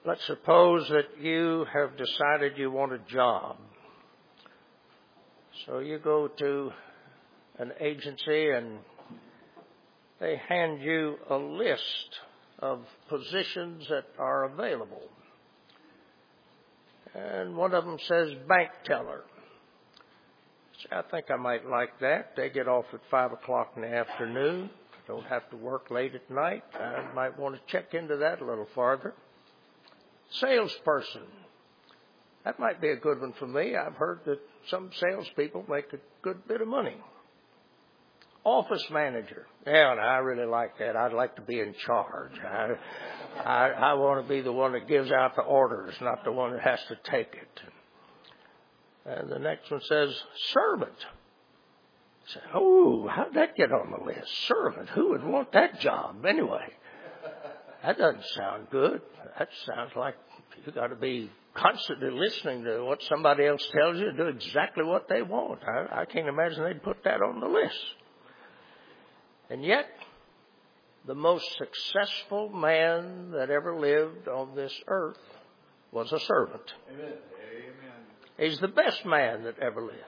Let's suppose that you have decided you want a job. So you go to an agency and they hand you a list of positions that are available. And one of them says bank teller. I think I might like that. They get off at 5 o'clock in the afternoon. Don't have to work late at night. I might want to check into that a little farther. Salesperson. That might be a good one for me. I've heard that some salespeople make a good bit of money. Office manager. Yeah, and I really like that. I'd like to be in charge. I want to be the one that gives out the orders, not the one that has to take it. And the next one says servant. I say, oh, how'd that get on the list? Servant. Who would want that job anyway? That doesn't sound good. That sounds like you got to be constantly listening to what somebody else tells you to do exactly what they want. I can't imagine they'd put that on the list. And yet, the most successful man that ever lived on this earth was a servant. Amen. He's the best man that ever lived.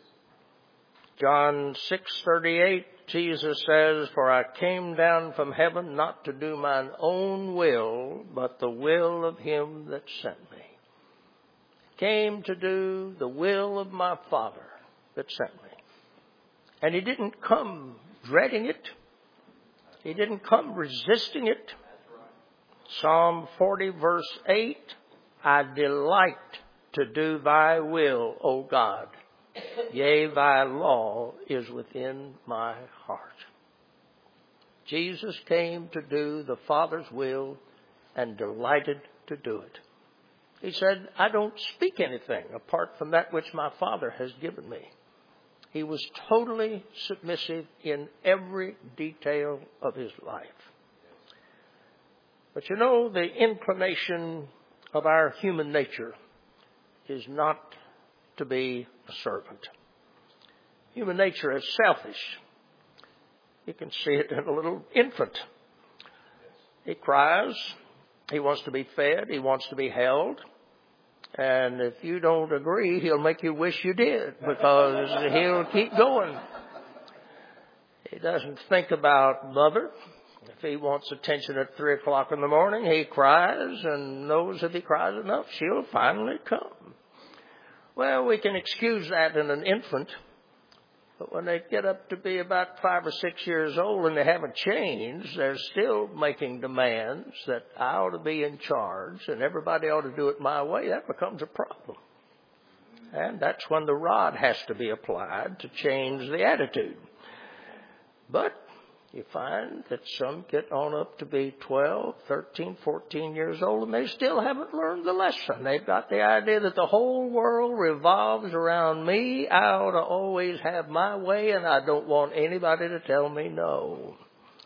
John 6:38, Jesus says, "For I came down from heaven not to do mine own will, but the will of him that sent me." Came to do the will of my Father that sent me. And he didn't come dreading it. He didn't come resisting it. Psalm 40 verse 8, I delight to do thy will, O God. Yea, thy law is within my heart. Jesus came to do the Father's will and delighted to do it. He said, I don't speak anything apart from that which my Father has given me. He was totally submissive in every detail of his life. But you know, the inclination of our human nature is not to be a servant. Human nature is selfish. You can see it in a little infant. He cries. He wants to be fed. He wants to be held. And if you don't agree, he'll make you wish you did, because he'll keep going. He doesn't think about mother. If he wants attention at 3 o'clock in the morning, he cries and knows if he cries enough, she'll finally come. Well, we can excuse that in an infant, but when they get up to be about 5 or 6 years old and they haven't changed, they're still making demands that I ought to be in charge and everybody ought to do it my way. That becomes a problem. And that's when the rod has to be applied to change the attitude. But you find that some get on up to be 12, 13, 14 years old, and they still haven't learned the lesson. They've got the idea that the whole world revolves around me. I ought to always have my way, and I don't want anybody to tell me no.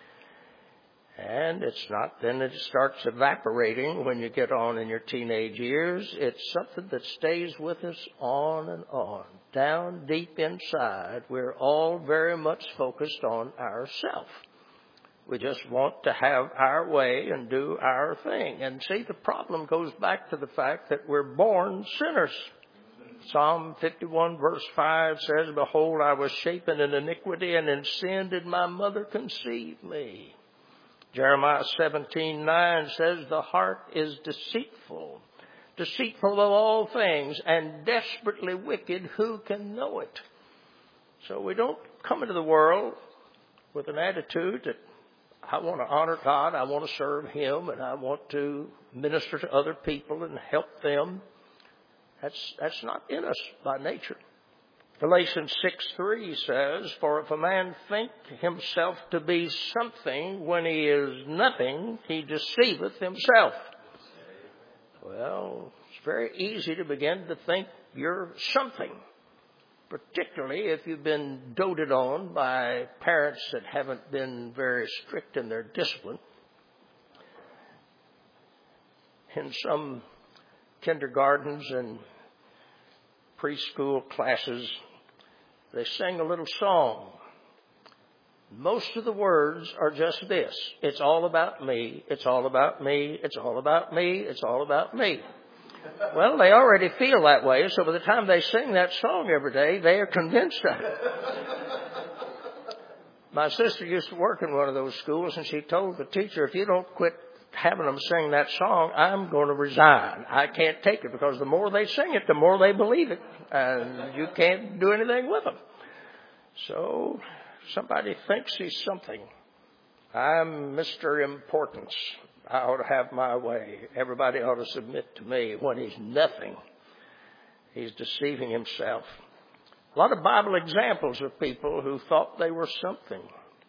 And it's not then it starts evaporating when you get on in your teenage years. It's something that stays with us on and on. Down deep inside, we're all very much focused on ourselves. We just want to have our way and do our thing. And see, the problem goes back to the fact that we're born sinners. Psalm 51 verse 5 says, Behold, I was shapen in iniquity, and in sin did my mother conceive me. Jeremiah 17:9 says, The heart is deceitful of all things, and desperately wicked. Who can know it? So we don't come into the world with an attitude that I want to honor God, I want to serve Him, and I want to minister to other people and help them. That's not in us by nature. Galatians 6:3 says, For if a man think himself to be something when he is nothing, he deceiveth himself. Well, it's very easy to begin to think you're something, particularly if you've been doted on by parents that haven't been very strict in their discipline. In some kindergartens and preschool classes, they sing a little song. Most of the words are just this. It's all about me. It's all about me. It's all about me. It's all about me. Well, they already feel that way, so by the time they sing that song every day, they are convinced of it. My sister used to work in one of those schools, and she told the teacher, if you don't quit having them sing that song, I'm going to resign. I can't take it, because the more they sing it, the more they believe it, and you can't do anything with them. So somebody thinks he's something. I'm Mr. Importance. I ought to have my way. Everybody ought to submit to me. When he's nothing, he's deceiving himself. A lot of Bible examples of people who thought they were something.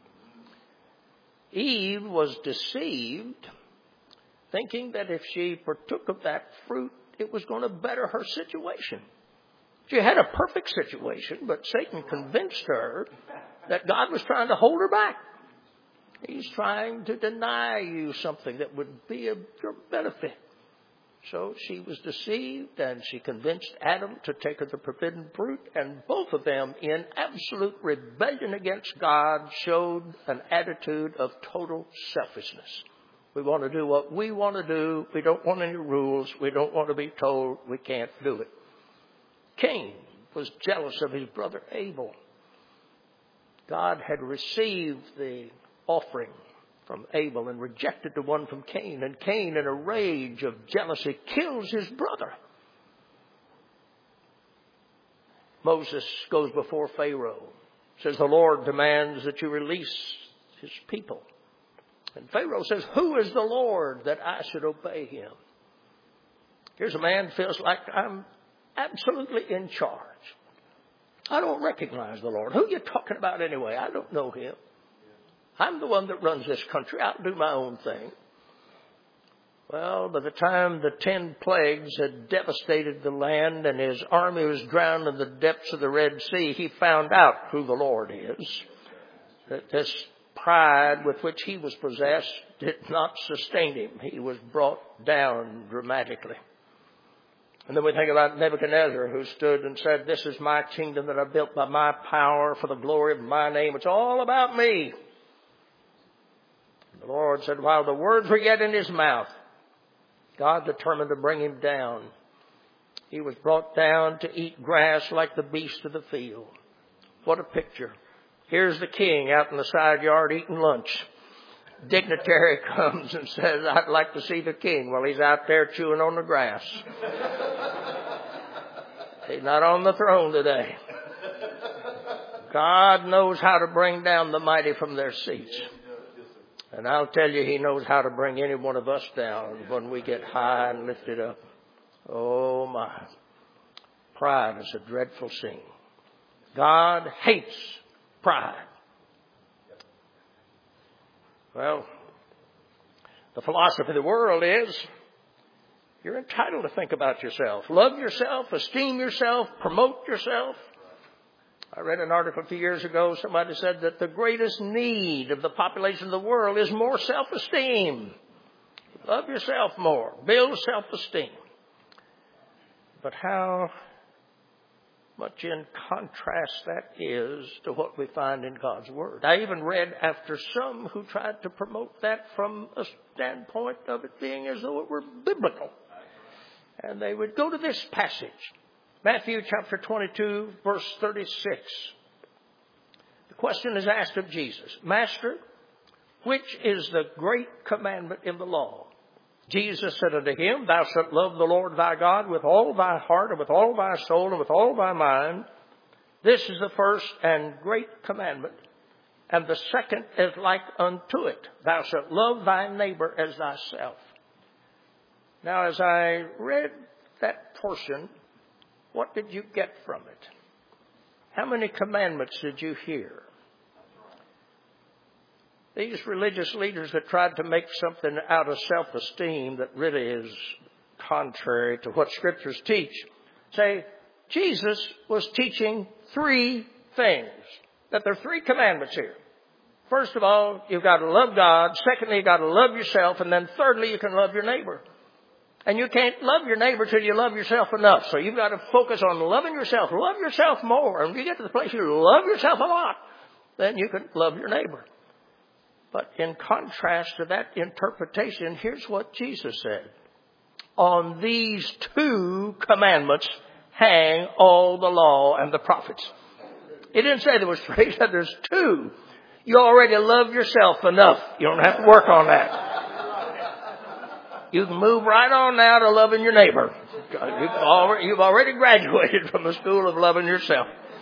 Eve was deceived, thinking that if she partook of that fruit, it was going to better her situation. She had a perfect situation, but Satan convinced her that God was trying to hold her back. He's trying to deny you something that would be of your benefit. So she was deceived, and she convinced Adam to take of the forbidden fruit, and both of them, in absolute rebellion against God, showed an attitude of total selfishness. We want to do what we want to do. We don't want any rules. We don't want to be told we can't do it. Cain was jealous of his brother Abel. God had received the offering from Abel and rejected the one from Cain. And Cain, in a rage of jealousy, kills his brother. Moses goes before Pharaoh. Says, the Lord demands that you release his people. And Pharaoh says, who is the Lord that I should obey him? Here's a man who feels like I'm absolutely in charge. I don't recognize the Lord. Who are you talking about anyway? I don't know him. I'm the one that runs this country. I'll do my own thing. Well, by the time the 10 plagues had devastated the land and his army was drowned in the depths of the Red Sea, he found out who the Lord is. That this pride with which he was possessed did not sustain him. He was brought down dramatically. And then we think about Nebuchadnezzar, who stood and said, this is my kingdom that I built by my power for the glory of my name. It's all about me. The Lord said, while the words were yet in his mouth, God determined to bring him down. He was brought down to eat grass like the beast of the field. What a picture. Here's the king out in the side yard eating lunch. Dignitary comes and says, I'd like to see the king. Well, he's out there chewing on the grass. He's not on the throne today. God knows how to bring down the mighty from their seats. And I'll tell you, he knows how to bring any one of us down when we get high and lifted up. Oh, my. Pride is a dreadful sin. God hates pride. Well, the philosophy of the world is you're entitled to think about yourself. Love yourself, esteem yourself, promote yourself. I read an article a few years ago. Somebody said that the greatest need of the population of the world is more self-esteem. Love yourself more. Build self-esteem. But how much in contrast that is to what we find in God's Word. I even read after some who tried to promote that from a standpoint of it being as though it were biblical. And they would go to this passage. Matthew chapter 22, verse 36. The question is asked of Jesus, Master, which is the great commandment in the law? Jesus said unto him, Thou shalt love the Lord thy God with all thy heart and with all thy soul and with all thy mind. This is the first and great commandment. And the second is like unto it. Thou shalt love thy neighbor as thyself. Now, as I read that portion, what did you get from it? How many commandments did you hear? These religious leaders that tried to make something out of self-esteem that really is contrary to what Scriptures teach say Jesus was teaching 3 things. That there are 3 commandments here. First of all, you've got to love God. Secondly, you've got to love yourself. And then thirdly, you can love your neighbor. And you can't love your neighbor till you love yourself enough. So you've got to focus on loving yourself. Love yourself more. And when you get to the place you love yourself a lot, then you can love your neighbor. But in contrast to that interpretation, here's what Jesus said. On these 2 commandments hang all the law and the prophets. He didn't say there was 3, he said there's 2. You already love yourself enough. You don't have to work on that. You can move right on now to loving your neighbor. You've already graduated from the school of loving yourself.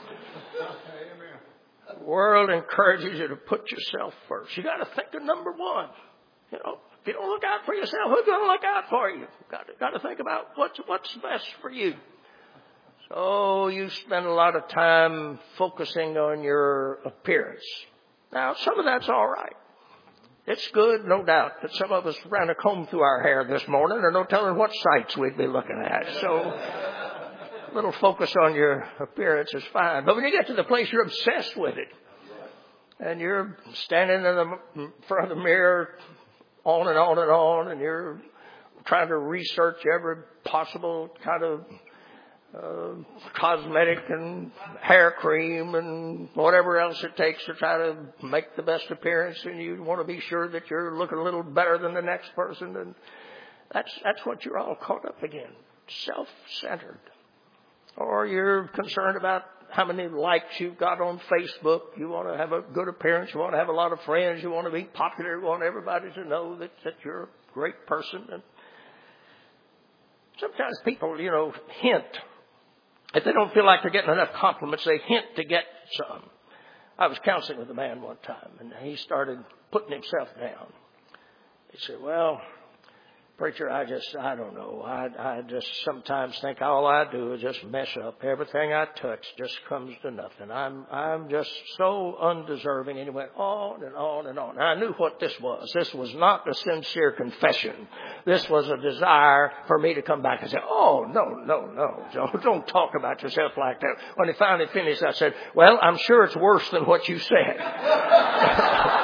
The world encourages you to put yourself first. You got to think of number 1. You know, if you don't look out for yourself, who's going to look out for you? Got to think about what's best for you. So you spend a lot of time focusing on your appearance. Now, some of that's all right. It's good, no doubt, that some of us ran a comb through our hair this morning. There's no telling what sights we'd be looking at. So a little focus on your appearance is fine. But when you get to the place you're obsessed with it, and you're standing in front of the mirror on and on and on, and you're trying to research every possible kind of cosmetic and hair cream and whatever else it takes to try to make the best appearance, and you want to be sure that you're looking a little better than the next person, and that's what you're all caught up again. Self-centered. Or you're concerned about how many likes you've got on Facebook. You want to have a good appearance. You want to have a lot of friends. You want to be popular. You want everybody to know that you're a great person. And sometimes people, hint. If they don't feel like they're getting enough compliments, they hint to get some. I was counseling with a man one time, and he started putting himself down. He said, well, preacher, I don't know. I just sometimes think all I do is just mess up. Everything I touch just comes to nothing. I'm just so undeserving. And he went on and on and on. And I knew what this was. This was not a sincere confession. This was a desire for me to come back and say, oh, no, Joe, don't talk about yourself like that. When he finally finished, I said, well, I'm sure it's worse than what you said.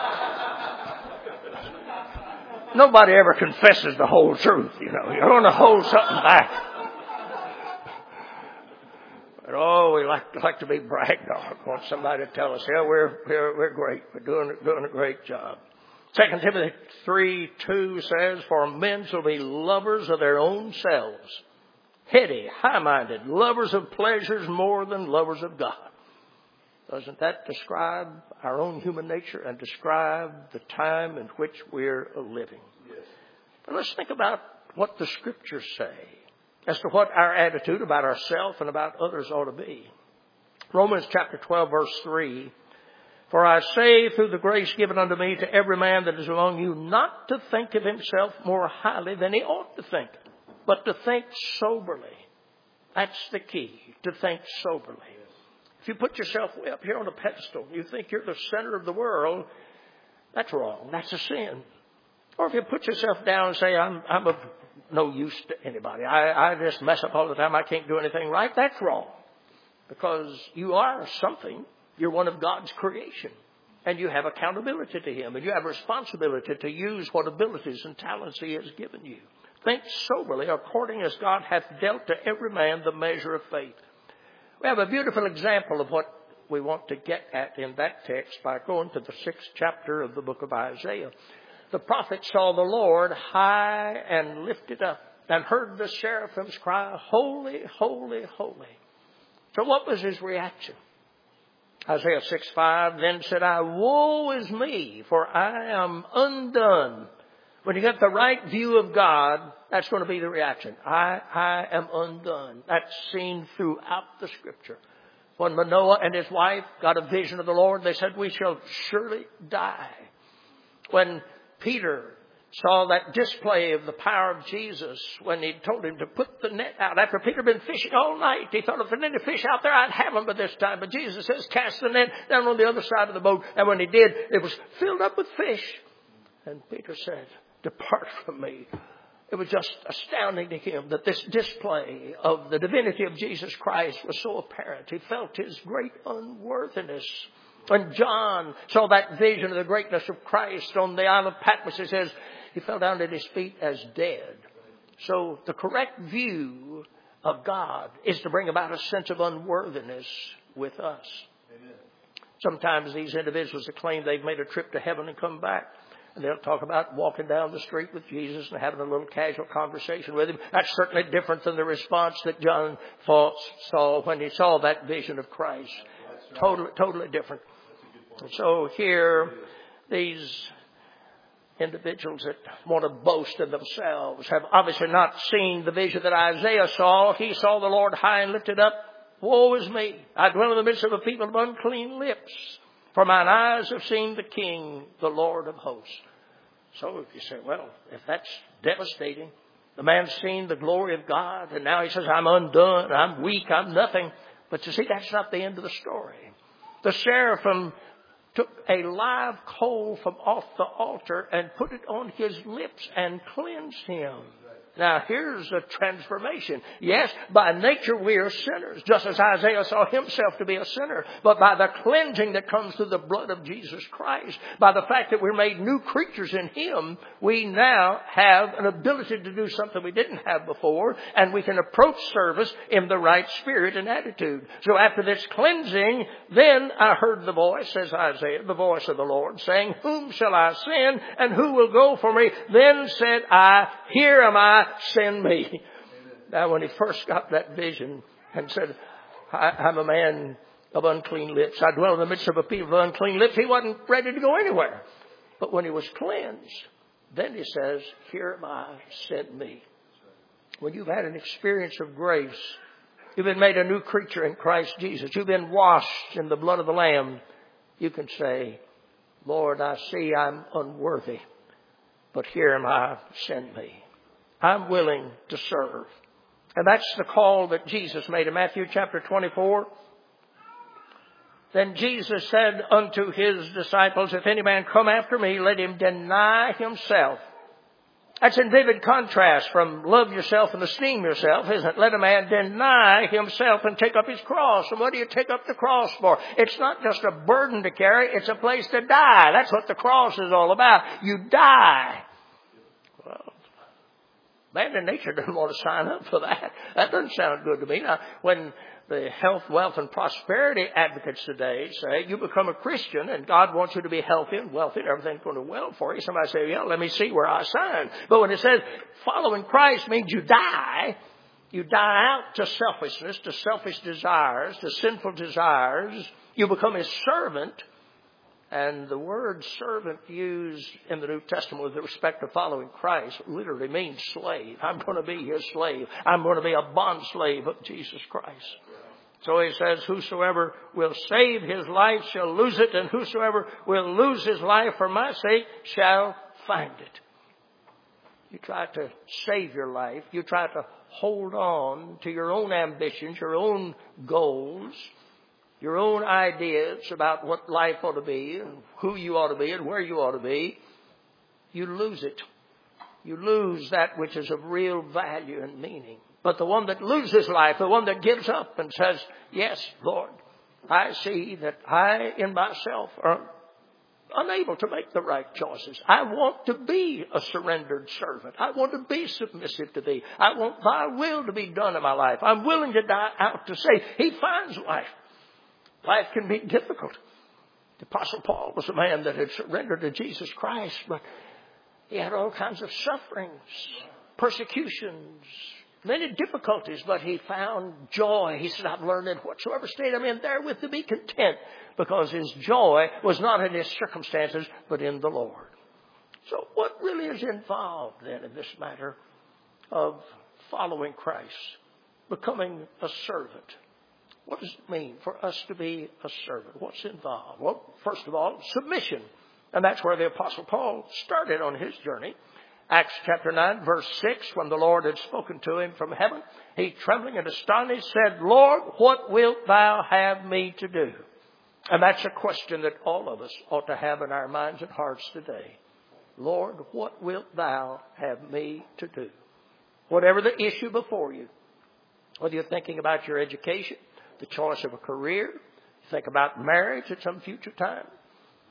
Nobody ever confesses the whole truth, You're going to hold something back. But we like to be bragged on. Want somebody to tell us, yeah, we're great. We're doing a great job. 2 Timothy 3:2 says, for men shall be lovers of their own selves, heady, high-minded, lovers of pleasures more than lovers of God. Doesn't that describe our own human nature and describe the time in which we're living? Yes. But let's think about what the Scriptures say as to what our attitude about ourselves and about others ought to be. Romans chapter 12, verse 3, for I say through the grace given unto me to every man that is among you not to think of himself more highly than he ought to think, but to think soberly. That's the key, to think soberly. If you put yourself way up here on a pedestal, you think you're the center of the world, that's wrong. That's a sin. Or if you put yourself down and say, I'm of no use to anybody. I just mess up all the time. I can't do anything right. That's wrong. Because you are something. You're one of God's creation. And you have accountability to Him. And you have responsibility to use what abilities and talents He has given you. Think soberly according as God hath dealt to every man the measure of faith. We have a beautiful example of what we want to get at in that text by going to the 6th chapter of the book of Isaiah. The prophet saw the Lord high and lifted up and heard the seraphims cry, holy, holy, holy. So what was his reaction? Isaiah 6:5, then said I, woe is me, for I am undone. When you get the right view of God, that's going to be the reaction. I am undone. That's seen throughout the Scripture. When Manoah and his wife got a vision of the Lord, they said, we shall surely die. When Peter saw that display of the power of Jesus, when he told him to put the net out, after Peter had been fishing all night, he thought, if there are any fish out there, I'd have them by this time. But Jesus says, cast the net down on the other side of the boat. And when he did, it was filled up with fish. And Peter said, depart from me. It was just astounding to him that this display of the divinity of Jesus Christ was so apparent. He felt his great unworthiness. When John saw that vision of the greatness of Christ on the Isle of Patmos, he says he fell down at his feet as dead. So the correct view of God is to bring about a sense of unworthiness with us. Amen. Sometimes these individuals that claim they've made a trip to heaven and come back, and they'll talk about walking down the street with Jesus and having a little casual conversation with him. That's certainly different than the response that John saw when he saw that vision of Christ. Totally different. And so here, these individuals that want to boast in themselves have obviously not seen the vision that Isaiah saw. He saw the Lord high and lifted up. Woe is me! I dwell in the midst of a people of unclean lips. For mine eyes have seen the King, the Lord of hosts. So if you say, well, if that's devastating, the man's seen the glory of God, and now he says, I'm undone, I'm weak, I'm nothing. But you see, that's not the end of the story. The seraphim took a live coal from off the altar and put it on his lips and cleansed him. Now, here's a transformation. Yes, by nature we are sinners, just as Isaiah saw himself to be a sinner. But by the cleansing that comes through the blood of Jesus Christ, by the fact that we're made new creatures in him, we now have an ability to do something we didn't have before, and we can approach service in the right spirit and attitude. So after this cleansing, then I heard the voice, says Isaiah, the voice of the Lord, saying, Whom shall I send, and who will go for me? Then said I, Here am I, send me. Amen. Now, when he first got that vision and said, I'm a man of unclean lips, I dwell in the midst of a people of unclean lips, he wasn't ready to go anywhere. But when he was cleansed, then he says, Here am I, send me. When you've had an experience of grace, you've been made a new creature in Christ Jesus, you've been washed in the blood of the Lamb, you can say, Lord, I see I'm unworthy, but here am I, send me. I'm willing to serve. And that's the call that Jesus made in Matthew chapter 24. Then Jesus said unto his disciples, If any man come after me, let him deny himself. That's in vivid contrast from love yourself and esteem yourself, isn't it? Let a man deny himself and take up his cross. And what do you take up the cross for? It's not just a burden to carry, it's a place to die. That's what the cross is all about. You die. Well, man in nature doesn't want to sign up for that. That doesn't sound good to me. Now, when the health, wealth, and prosperity advocates today say you become a Christian and God wants you to be healthy and wealthy and everything's going to well for you, somebody say, yeah, let me see where I sign. But when it says following Christ means you die out to selfishness, to selfish desires, to sinful desires. You become his servant. And the word servant used in the New Testament with respect to following Christ literally means slave. I'm going to be his slave. I'm going to be a bond slave of Jesus Christ. So he says, whosoever will save his life shall lose it, and whosoever will lose his life for my sake shall find it. You try to save your life. You try to hold on to your own ambitions, your own goals, your own ideas about what life ought to be and who you ought to be and where you ought to be. You lose it. You lose that which is of real value and meaning. But the one that loses life, the one that gives up and says, yes, Lord, I see that I in myself are unable to make the right choices. I want to be a surrendered servant. I want to be submissive to thee. I want thy will to be done in my life. I'm willing to die out to save. He finds life. Life can be difficult. The Apostle Paul was a man that had surrendered to Jesus Christ, but he had all kinds of sufferings, persecutions, many difficulties, but he found joy. He said, I've learned in whatsoever state I'm in therewith to be content, because his joy was not in his circumstances, but in the Lord. So what really is involved then in this matter of following Christ, becoming a servant? What does it mean for us to be a servant? What's involved? Well, first of all, submission. And that's where the Apostle Paul started on his journey. Acts chapter 9, verse 6, when the Lord had spoken to him from heaven, he, trembling and astonished, said, Lord, what wilt thou have me to do? And that's a question that all of us ought to have in our minds and hearts today. Lord, what wilt thou have me to do? Whatever the issue before you, whether you're thinking about your education, the choice of a career, think about marriage at some future time,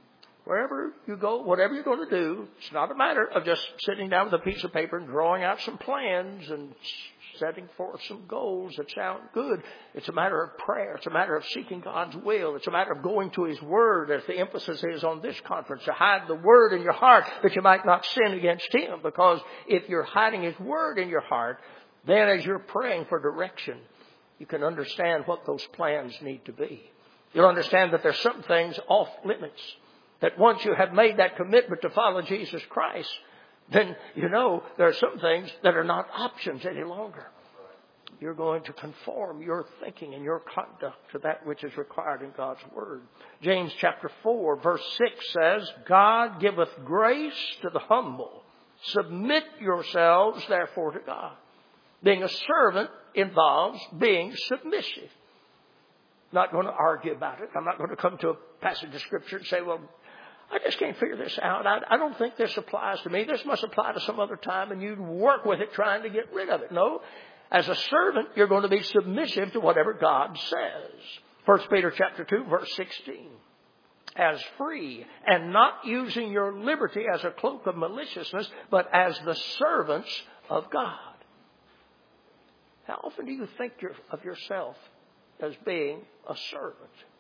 Wherever you go, whatever you're going to do, it's not a matter of just sitting down with a piece of paper and drawing out some plans and setting forth some goals that sound good. It's a matter of prayer. It's a matter of seeking God's will. It's a matter of going to His Word, as the emphasis is on this conference, to hide the Word in your heart that you might not sin against Him. Because if you're hiding His Word in your heart, then as you're praying for direction, you can understand what those plans need to be. You'll understand that there's some things off limits. That once you have made that commitment to follow Jesus Christ, then you know there are some things that are not options any longer. You're going to conform your thinking and your conduct to that which is required in God's Word. James chapter 4 verse 6 says, God giveth grace to the humble. Submit yourselves therefore to God. Being a servant involves being submissive. I'm not going to argue about it. I'm not going to come to a passage of Scripture and say, well, I just can't figure this out. I don't think this applies to me. This must apply to some other time, and you work with it trying to get rid of it. No. As a servant, you're going to be submissive to whatever God says. 1 Peter chapter 2, verse 16. As free, and not using your liberty as a cloak of maliciousness, but as the servants of God. How often do you think of yourself as being a servant?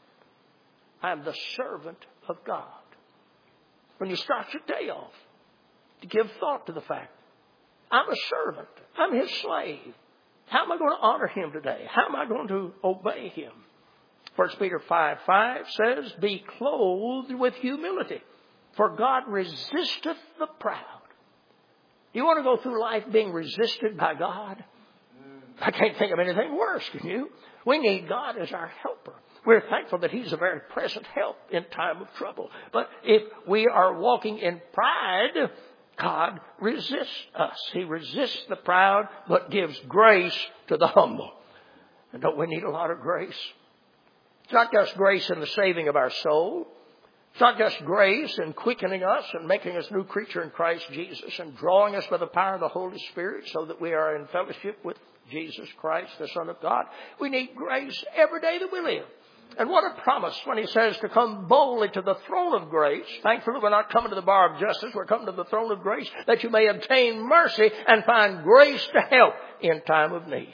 I am the servant of God. When you start your day off, to give thought to the fact, I'm a servant. I'm His slave. How am I going to honor Him today? How am I going to obey Him? 1 Peter 5:5 says, be clothed with humility, for God resisteth the proud. You want to go through life being resisted by God? I can't think of anything worse, can you? We need God as our helper. We're thankful that He's a very present help in time of trouble. But if we are walking in pride, God resists us. He resists the proud, but gives grace to the humble. And don't we need a lot of grace? It's not just grace in the saving of our soul. It's not just grace in quickening us and making us new creature in Christ Jesus and drawing us by the power of the Holy Spirit so that we are in fellowship with Jesus Christ, the Son of God. We need grace every day that we live. And what a promise when He says to come boldly to the throne of grace. Thankfully, we're not coming to the bar of justice. We're coming to the throne of grace that you may obtain mercy and find grace to help in time of need.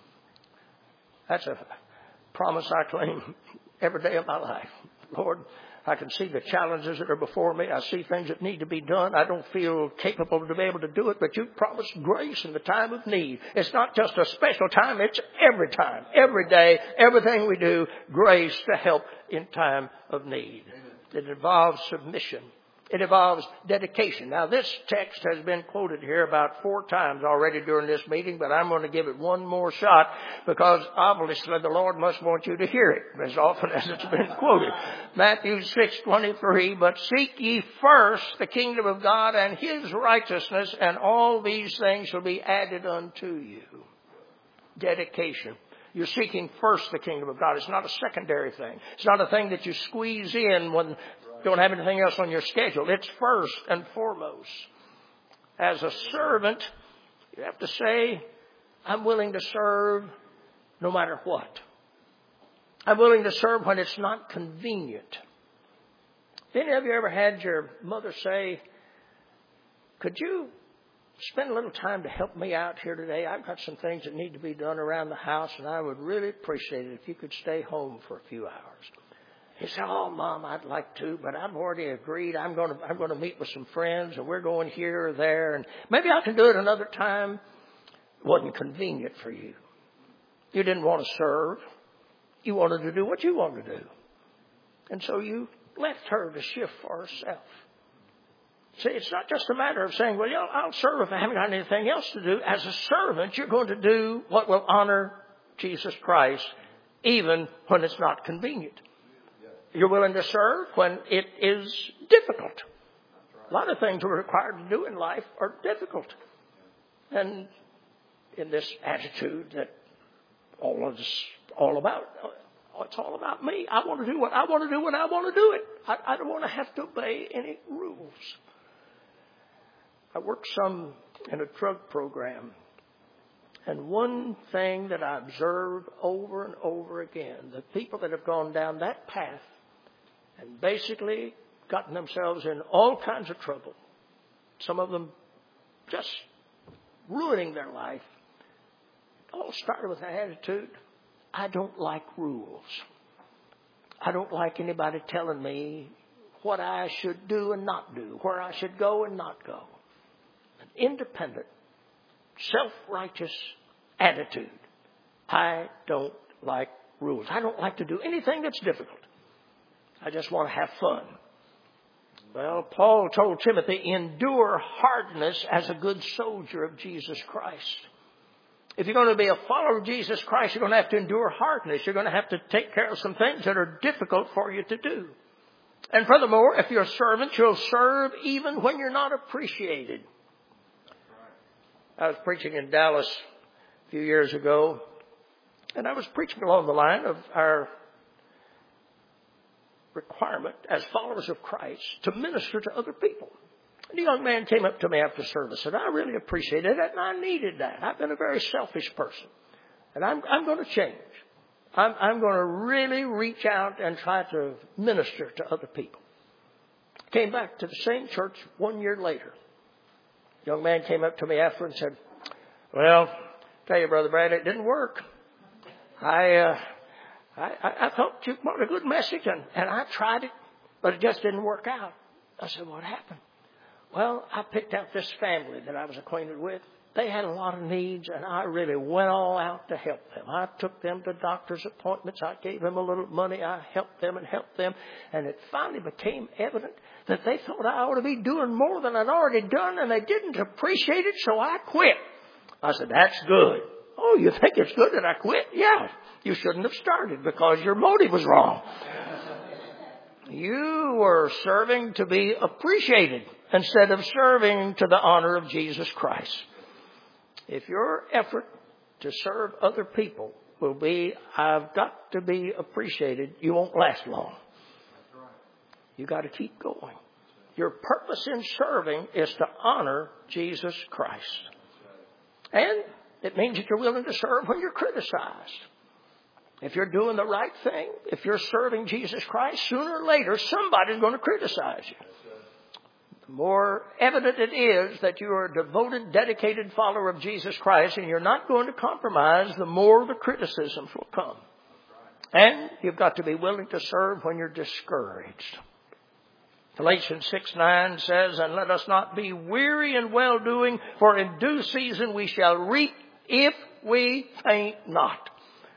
That's a promise I claim every day of my life. Lord, I can see the challenges that are before me. I see things that need to be done. I don't feel capable to be able to do it, but you promised grace in the time of need. It's not just a special time. It's every time, every day, everything we do, grace to help in time of need. It involves submission. It involves dedication. Now, this text has been quoted here about 4 times already during this meeting, but I'm going to give it one more shot because obviously the Lord must want you to hear it as often as it's been quoted. Matthew 6:23, but seek ye first the kingdom of God and His righteousness, and all these things shall be added unto you. Dedication. You're seeking first the kingdom of God. It's not a secondary thing. It's not a thing that you squeeze in when you don't have anything else on your schedule. It's first and foremost. As a servant, you have to say, I'm willing to serve no matter what. I'm willing to serve when it's not convenient. Any of you ever had your mother say, could you spend a little time to help me out here today? I've got some things that need to be done around the house, and I would really appreciate it if you could stay home for a few hours. He said, oh, Mom, I'd like to, but I've already agreed. I'm going to meet with some friends, and we're going here or there, and maybe I can do it another time. It wasn't convenient for you. You didn't want to serve. You wanted to do what you wanted to do. And so you left her to shift for herself. See, it's not just a matter of saying, well, I'll serve if I haven't got anything else to do. As a servant, you're going to do what will honor Jesus Christ, even when it's not convenient. You're willing to serve when it is difficult. A lot of things we're required to do in life are difficult. And in this attitude that it's all about me. I want to do what I want to do when I want to do it. I don't want to have to obey any rules. I worked some in a drug program. And one thing that I observe over and over again, the people that have gone down that path and basically gotten themselves in all kinds of trouble. Some of them just ruining their life. It all started with an attitude, I don't like rules. I don't like anybody telling me what I should do and not do, where I should go and not go. An independent, self-righteous attitude. I don't like rules. I don't like to do anything that's difficult. I just want to have fun. Well, Paul told Timothy, endure hardness as a good soldier of Jesus Christ. If you're going to be a follower of Jesus Christ, you're going to have to endure hardness. You're going to have to take care of some things that are difficult for you to do. And furthermore, if you're a servant, you'll serve even when you're not appreciated. I was preaching in Dallas a few years ago, and I was preaching along the line of our requirement as followers of Christ to minister to other people. And a young man came up to me after service, and I really appreciated it, and I needed that. I've been a very selfish person, and I'm going to change. I'm going to really reach out and try to minister to other people. I came back to the same church 1 year later. A young man came up to me after and said, well, tell you, Brother Brad, it didn't work. I thought you brought a good message, and I tried it, but it just didn't work out. I said, what happened? Well, I picked out this family that I was acquainted with. They had a lot of needs, and I really went all out to help them. I took them to doctor's appointments. I gave them a little money. I helped them. And it finally became evident that they thought I ought to be doing more than I'd already done, and they didn't appreciate it, so I quit. I said, that's good. Oh, you think it's good that I quit? Yeah. You shouldn't have started because your motive was wrong. You were serving to be appreciated instead of serving to the honor of Jesus Christ. If your effort to serve other people will be, I've got to be appreciated, you won't last long. You got to keep going. Your purpose in serving is to honor Jesus Christ. And it means that you're willing to serve when you're criticized. If you're doing the right thing, if you're serving Jesus Christ, sooner or later somebody's going to criticize you. The more evident it is that you are a devoted, dedicated follower of Jesus Christ and you're not going to compromise, the more the criticisms will come. And you've got to be willing to serve when you're discouraged. Galatians 6:9 says, and let us not be weary in well-doing, for in due season we shall reap if we faint not.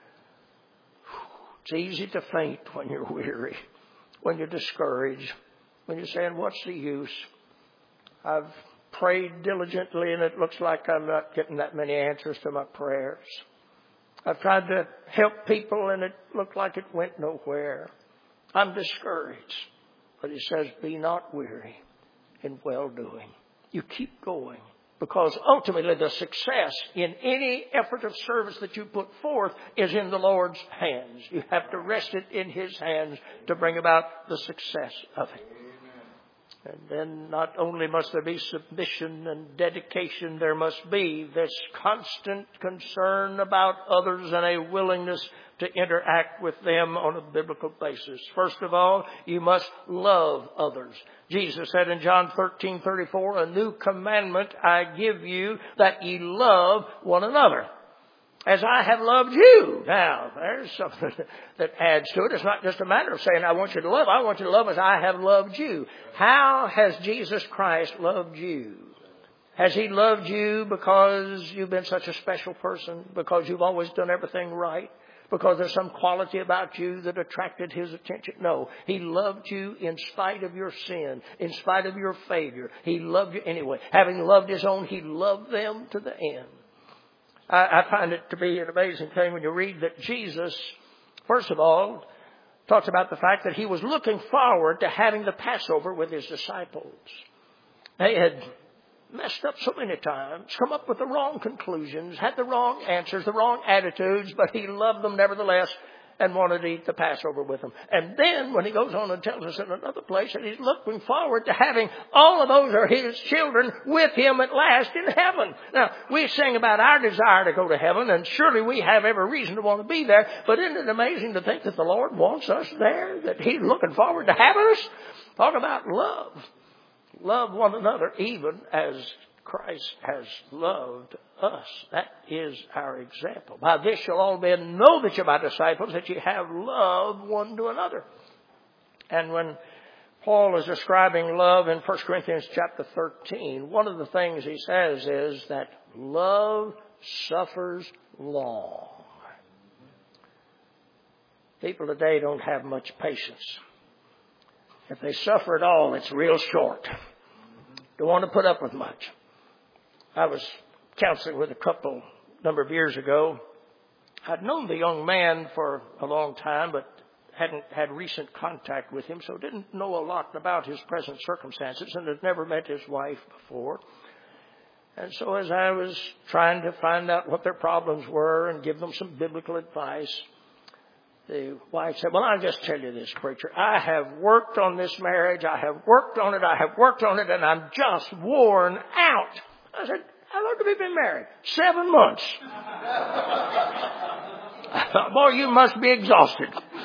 It's easy to faint when you're weary, when you're discouraged, when you're saying, what's the use? I've prayed diligently and it looks like I'm not getting that many answers to my prayers. I've tried to help people and it looked like it went nowhere. I'm discouraged. But he says, be not weary in well-doing. You keep going. Because ultimately the success in any effort of service that you put forth is in the Lord's hands. You have to rest it in His hands to bring about the success of it. And then not only must there be submission and dedication, there must be this constant concern about others and a willingness to interact with them on a biblical basis. First of all, you must love others. Jesus said in John 13:34, a new commandment I give you, that ye love one another, as I have loved you. Now, there's something that adds to it. It's not just a matter of saying, I want you to love. I want you to love as I have loved you. How has Jesus Christ loved you? Has He loved you because you've been such a special person? Because you've always done everything right? Because there's some quality about you that attracted His attention? No. He loved you in spite of your sin, in spite of your failure. He loved you anyway. Having loved His own, He loved them to the end. I find it to be an amazing thing when you read that Jesus, first of all, talks about the fact that He was looking forward to having the Passover with His disciples. They had messed up so many times, come up with the wrong conclusions, had the wrong answers, the wrong attitudes, but He loved them nevertheless and wanted to eat the Passover with them. And then when He goes on and tells us in another place that He's looking forward to having all of those are His children with Him at last in heaven. Now, we sing about our desire to go to heaven, and surely we have every reason to want to be there, but isn't it amazing to think that the Lord wants us there, that He's looking forward to having us? Talk about love. Love one another even as Christ has loved us. That is our example. By this shall all men know that you're my disciples, that you have love one to another. And when Paul is describing love in 1 Corinthians chapter 13, one of the things he says is that love suffers long. People today don't have much patience. If they suffer at all, it's real short. Don't want to put up with much. I was counseling with a couple a number of years ago. I'd known the young man for a long time, but hadn't had recent contact with him, so didn't know a lot about his present circumstances and had never met his wife before. And so as I was trying to find out what their problems were and give them some biblical advice, the wife said, well, I'll just tell you this, preacher. I have worked on this marriage. I have worked on it, and I'm just worn out. I said, how long have you been married? 7 months. I thought, boy, you must be exhausted.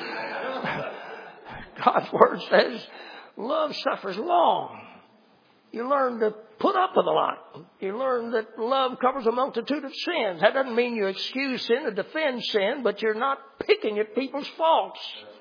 God's Word says love suffers long. You learn to put up with a lot. You learn that love covers a multitude of sins. That doesn't mean you excuse sin or defend sin, but you're not picking at people's faults.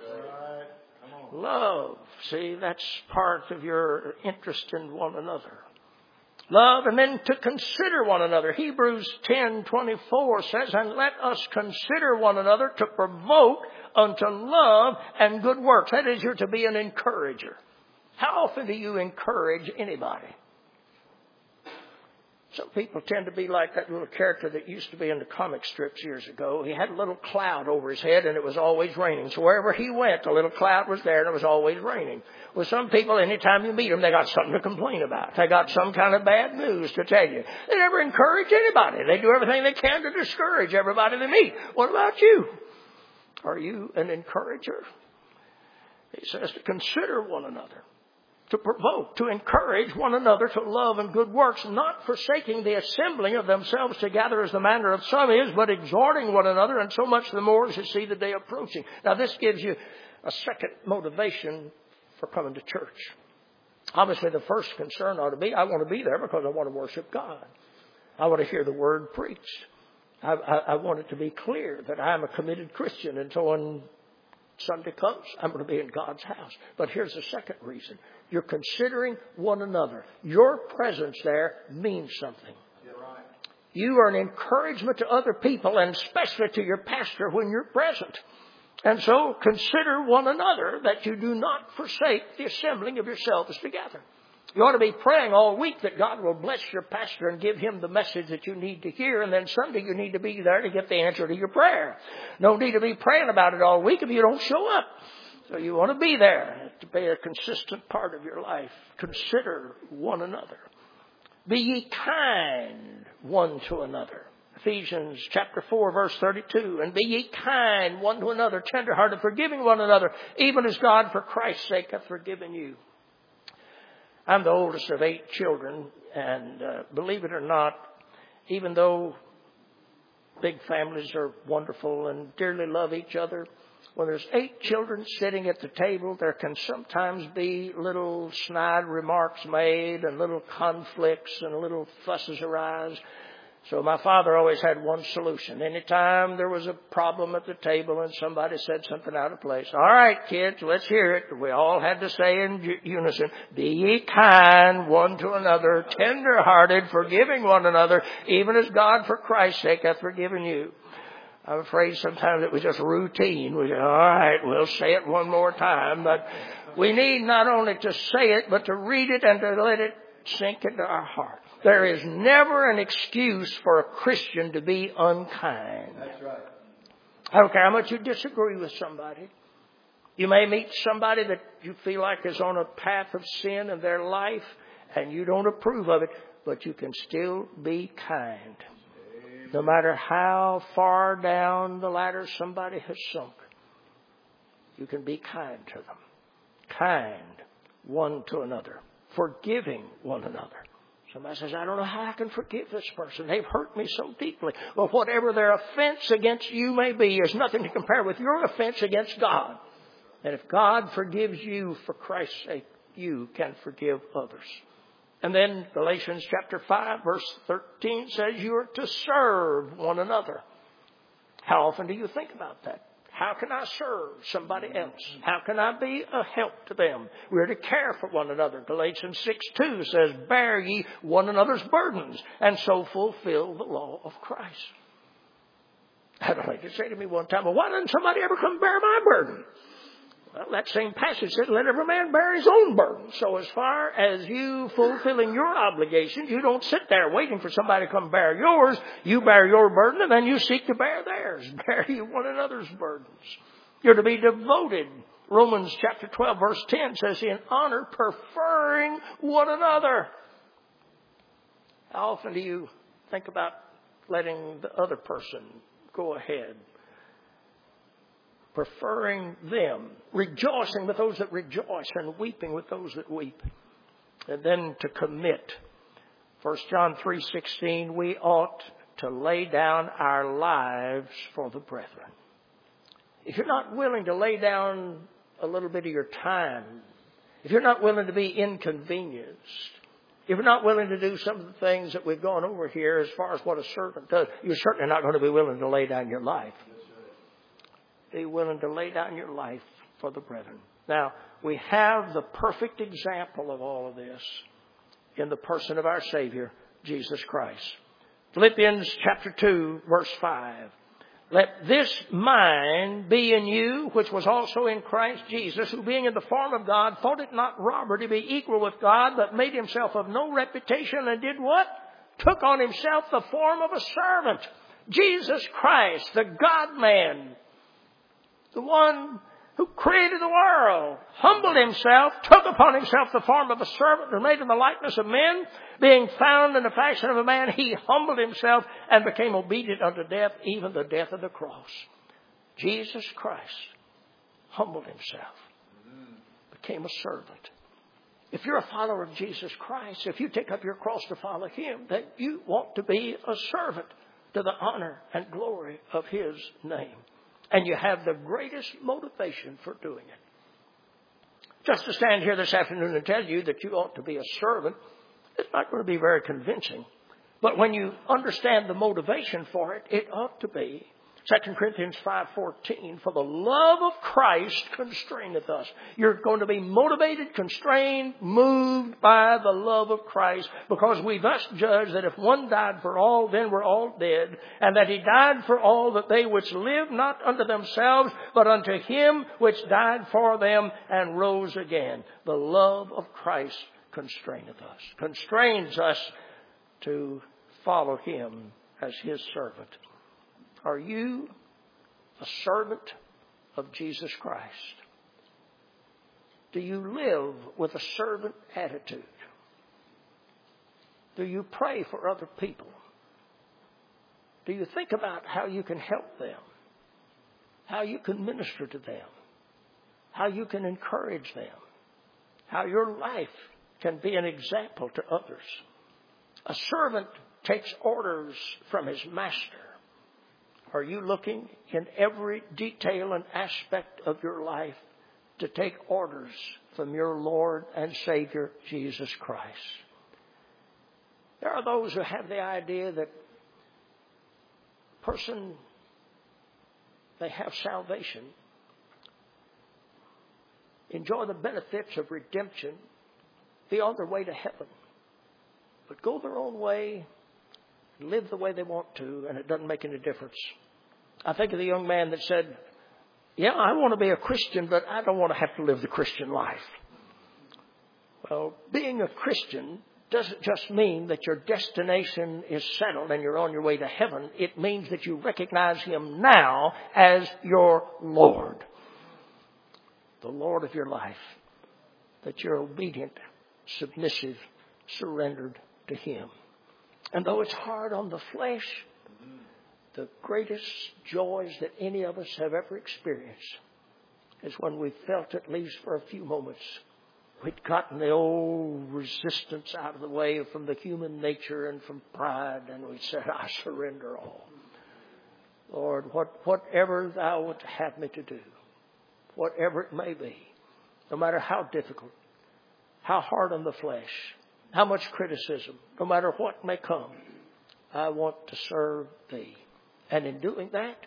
Love, see, that's part of your interest in one another. Love, and then to consider one another. Hebrews 10:24 says, and let us consider one another to provoke unto love and good works. That is, you're to be an encourager. How often do you encourage anybody? Some people tend to be like that little character that used to be in the comic strips years ago. He had a little cloud over his head and it was always raining. So wherever he went, the little cloud was there and it was always raining. With some people, anytime you meet them, they got something to complain about. They got some kind of bad news to tell you. They never encourage anybody. They do everything they can to discourage everybody they meet. What about you? Are you an encourager? He says to consider one another, to provoke, to encourage one another to love and good works, not forsaking the assembling of themselves together as the manner of some is, but exhorting one another, and so much the more as you see the day approaching. Now this gives you a second motivation for coming to church. Obviously the first concern ought to be, I want to be there because I want to worship God. I want to hear the Word preached. I want it to be clear that I'm a committed Christian, and so when Sunday comes, I'm going to be in God's house. But here's the second reason. You're considering one another. Your presence there means something. Right. You are an encouragement to other people, and especially to your pastor when you're present. And so consider one another that you do not forsake the assembling of yourselves together. You ought to be praying all week that God will bless your pastor and give him the message that you need to hear. And then Sunday you need to be there to get the answer to your prayer. No need to be praying about it all week if you don't show up. So you want to be there to be a consistent part of your life. Consider one another. Be ye kind one to another. Ephesians chapter 4 verse 32. And be ye kind one to another, tenderhearted, forgiving one another, even as God for Christ's sake hath forgiven you. I'm the oldest of 8 children, and believe it or not, even though big families are wonderful and dearly love each other, when there's 8 children sitting at the table, there can sometimes be little snide remarks made and little conflicts and little fusses arise. So my father always had one solution. Anytime there was a problem at the table and somebody said something out of place, all right, kids, let's hear it. We all had to say in unison, be ye kind one to another, tender-hearted, forgiving one another, even as God for Christ's sake hath forgiven you. I'm afraid sometimes it was just routine. We said, all right, we'll say it one more time. But we need not only to say it, but to read it and to let it sink into our heart. There is never an excuse for a Christian to be unkind. That's right. I don't care how much you disagree with somebody. You may meet somebody that you feel like is on a path of sin in their life and you don't approve of it, but you can still be kind. No matter how far down the ladder somebody has sunk, you can be kind to them. Kind one to another. Forgiving one another. Somebody says, I don't know how I can forgive this person. They've hurt me so deeply. Well, whatever their offense against you may be is nothing to compare with your offense against God. And if God forgives you for Christ's sake, you can forgive others. And then Galatians chapter 5, verse 13 says you are to serve one another. How often do you think about that? How can I serve somebody else? How can I be a help to them? We're to care for one another. Galatians 6:2 says, bear ye one another's burdens, and so fulfill the law of Christ. I had a lady say to me one time, well, why doesn't somebody ever come bear my burden? Well, that same passage says, let every man bear his own burden. So as far as you fulfilling your obligations, you don't sit there waiting for somebody to come bear yours. You bear your burden, and then you seek to bear theirs. Bear you one another's burdens. You're to be devoted. Romans chapter 12, verse 10 says, in honor, preferring one another. How often do you think about letting the other person go ahead? Preferring them, rejoicing with those that rejoice, and weeping with those that weep. And then to commit. 1 John 3:16, we ought to lay down our lives for the brethren. If you're not willing to lay down a little bit of your time, if you're not willing to be inconvenienced, if you're not willing to do some of the things that we've gone over here as far as what a servant does, you're certainly not going to be willing to lay down your life. Be willing to lay down your life for the brethren. Now, we have the perfect example of all of this in the person of our Savior, Jesus Christ. Philippians chapter 2, verse 5. Let this mind be in you, which was also in Christ Jesus, who being in the form of God, thought it not robbery to be equal with God, but made himself of no reputation, and did what? Took on himself the form of a servant. Jesus Christ, the God-man, the one who created the world, humbled himself, took upon himself the form of a servant, was made in the likeness of men. Being found in the fashion of a man, he humbled himself and became obedient unto death, even the death of the cross. Jesus Christ humbled himself, became a servant. If you're a follower of Jesus Christ, if you take up your cross to follow him, then you want to be a servant to the honor and glory of his name. And you have the greatest motivation for doing it. Just to stand here this afternoon and tell you that you ought to be a servant, it's not going to be very convincing. But when you understand the motivation for it, it ought to be 2 Corinthians 5:14, for the love of Christ constraineth us. You're going to be motivated, constrained, moved by the love of Christ, because we thus judge that if one died for all, then we're all dead, and that he died for all, that they which live not unto themselves, but unto him which died for them and rose again. The love of Christ constraineth us, constrains us to follow him as his servant. Are you a servant of Jesus Christ? Do you live with a servant attitude? Do you pray for other people? Do you think about how you can help them? How you can minister to them? How you can encourage them? How your life can be an example to others? A servant takes orders from his master. Are you looking in every detail and aspect of your life to take orders from your Lord and Savior, Jesus Christ? There are those who have the idea that person, they have salvation, enjoy the benefits of redemption, be on their way to heaven, but go their own way, live the way they want to, and it doesn't make any difference. I think of the young man that said, yeah, I want to be a Christian, but I don't want to have to live the Christian life. Well, being a Christian doesn't just mean that your destination is settled and you're on your way to heaven. It means that you recognize him now as your Lord, the Lord of your life, that you're obedient, submissive, surrendered to him. And though it's hard on the flesh, the greatest joys that any of us have ever experienced is when we felt, at least for a few moments, we'd gotten the old resistance out of the way from the human nature and from pride, and we said, I surrender all. Lord, whatever thou would have me to do, whatever it may be, no matter how difficult, how hard on the flesh, how much criticism, no matter what may come, I want to serve Thee. And in doing that,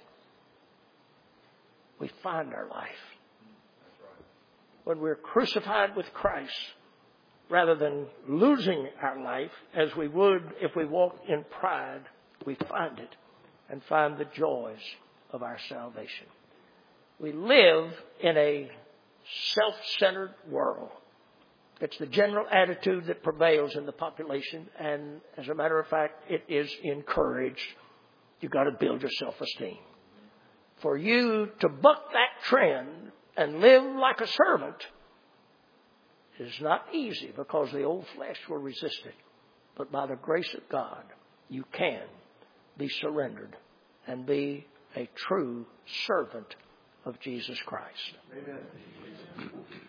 we find our life. When we're crucified with Christ, rather than losing our life as we would if we walked in pride, we find it and find the joys of our salvation. We live in a self-centered world. It's the general attitude that prevails in the population, and as a matter of fact, it is encouraged. You've got to build your self-esteem. For you to buck that trend and live like a servant is not easy, because the old flesh will resist it. But by the grace of God, you can be surrendered and be a true servant of Jesus Christ. Amen.